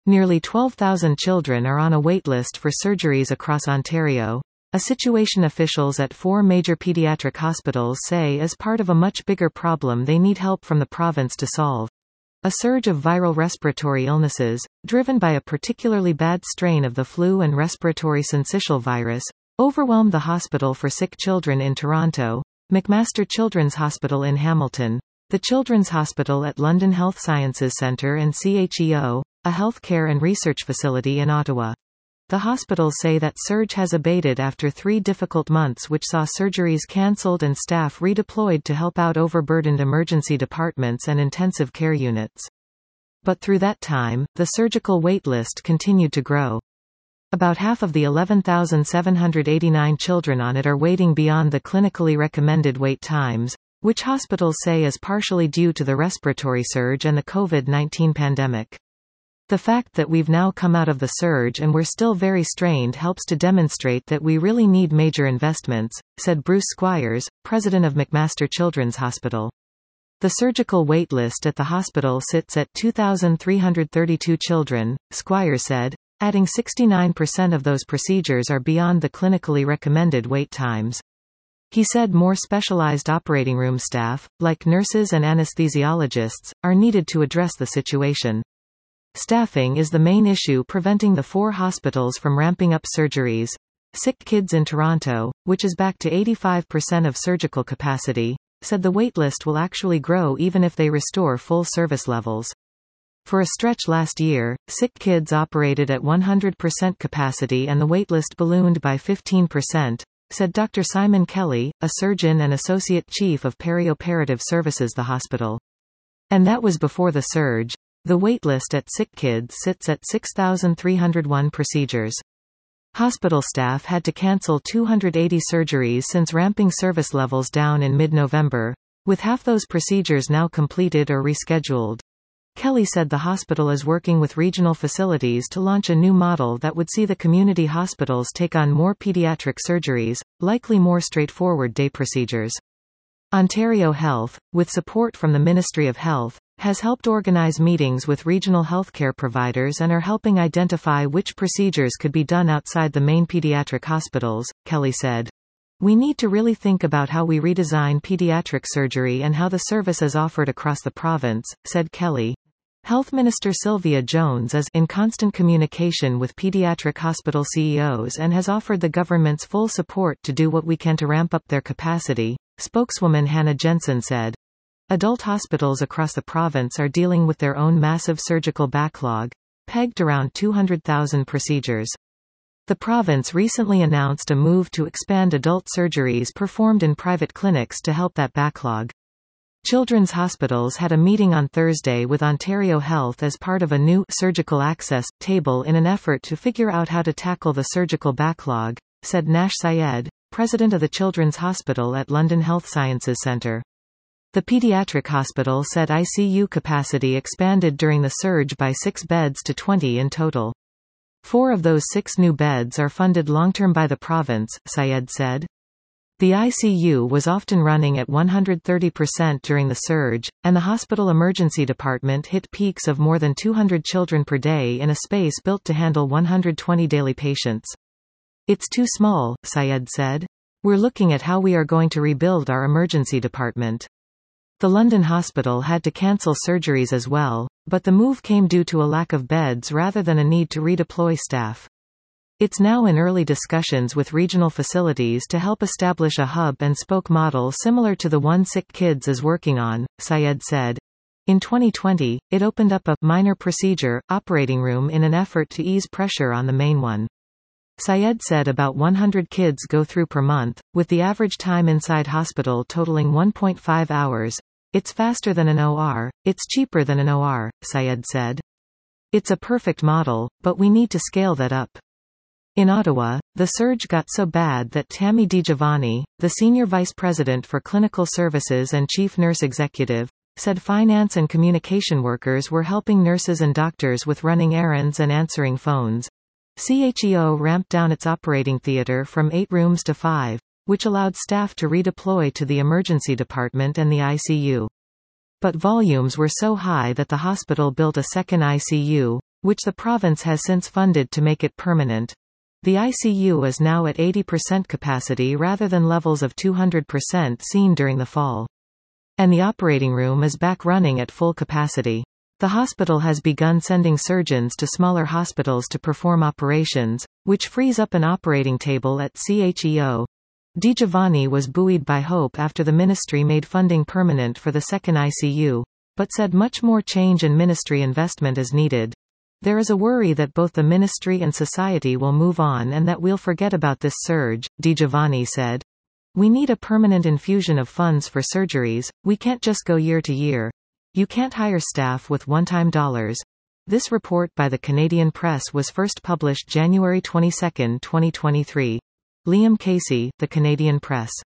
Nearly 12,000 children are on a waitlist for surgeries across Ontario, a situation officials at 4 major pediatric hospitals say is part of a much bigger problem they need help from the province to solve. A surge of viral respiratory illnesses, driven by a particularly bad strain of the flu and respiratory syncytial virus, overwhelmed the Hospital for Sick Children in Toronto, McMaster Children's Hospital in Hamilton, the Children's Hospital at London Health Sciences Centre and CHEO, a healthcare and research facility in Ottawa. The hospitals say that surge has abated after 3 difficult months which saw surgeries cancelled and staff redeployed to help out overburdened emergency departments and intensive care units. But through that time, the surgical wait list continued to grow. About half of the 11,789 children on it are waiting beyond the clinically recommended wait times, which hospitals say is partially due to the respiratory surge and the COVID-19 pandemic. The fact that we've now come out of the surge and we're still very strained helps to demonstrate that we really need major investments, said Bruce Squires, president of McMaster Children's Hospital. The surgical wait list at the hospital sits at 2,332 children, Squires said, adding 69% of those procedures are beyond the clinically recommended wait times. He said more specialized operating room staff, like nurses and anesthesiologists, are needed to address the situation. Staffing is the main issue preventing the 4 hospitals from ramping up surgeries. Sick Kids in Toronto, which is back to 85% of surgical capacity, said the waitlist will actually grow even if they restore full service levels. For a stretch last year, Sick Kids operated at 100% capacity and the waitlist ballooned by 15%, said Dr. Simon Kelly, a surgeon and associate chief of perioperative services the hospital. And that was before the surge. The waitlist at Sick Kids sits at 6,301 procedures. Hospital staff had to cancel 280 surgeries since ramping service levels down in mid-November, with half those procedures now completed or rescheduled. Kelly said the hospital is working with regional facilities to launch a new model that would see the community hospitals take on more pediatric surgeries, likely more straightforward day procedures. Ontario Health, with support from the Ministry of Health, has helped organize meetings with regional healthcare providers and are helping identify which procedures could be done outside the main pediatric hospitals, Kelly said. We need to really think about how we redesign pediatric surgery and how the service is offered across the province, said Kelly. Health Minister Sylvia Jones is in constant communication with pediatric hospital CEOs and has offered the government's full support to do what we can to ramp up their capacity, spokeswoman Hannah Jensen said. Adult hospitals across the province are dealing with their own massive surgical backlog, pegged around 200,000 procedures. The province recently announced a move to expand adult surgeries performed in private clinics to help that backlog. Children's hospitals had a meeting on Thursday with Ontario Health as part of a new surgical access table in an effort to figure out how to tackle the surgical backlog, said Nash Syed, president of the Children's Hospital at London Health Sciences Centre. The pediatric hospital said ICU capacity expanded during the surge by 6 beds to 20 in total. 4 of those 6 new beds are funded long-term by the province, Syed said. The ICU was often running at 130% during the surge, and the hospital emergency department hit peaks of more than 200 children per day in a space built to handle 120 daily patients. It's too small, Syed said. We're looking at how we are going to rebuild our emergency department. The London hospital had to cancel surgeries as well, but the move came due to a lack of beds rather than a need to redeploy staff. It's now in early discussions with regional facilities to help establish a hub-and-spoke model similar to the one Sick Kids is working on, Syed said. In 2020, it opened up a minor procedure operating room in an effort to ease pressure on the main one. Syed said about 100 kids go through per month, with the average time inside hospital totaling 1.5 hours. It's faster than an OR, it's cheaper than an OR, Syed said. It's a perfect model, but we need to scale that up. In Ottawa, the surge got so bad that Tammy DiGiovanni, the Senior Vice President for Clinical Services and Chief Nurse Executive, said finance and communication workers were helping nurses and doctors with running errands and answering phones. CHEO ramped down its operating theatre from 8 rooms to 5, which allowed staff to redeploy to the emergency department and the ICU. But volumes were so high that the hospital built a second ICU, which the province has since funded to make it permanent. The ICU is now at 80% capacity rather than levels of 200% seen during the fall. And the operating room is back running at full capacity. The hospital has begun sending surgeons to smaller hospitals to perform operations, which frees up an operating table at CHEO. Di Giovanni was buoyed by hope after the ministry made funding permanent for the second ICU, but said much more change and ministry investment is needed. There is a worry that both the ministry and society will move on and that we'll forget about this surge, Di Giovanni said. We need a permanent infusion of funds for surgeries, we can't just go year to year. You can't hire staff with one-time dollars. This report by the Canadian Press was first published January 22, 2023. Liam Casey, The Canadian Press.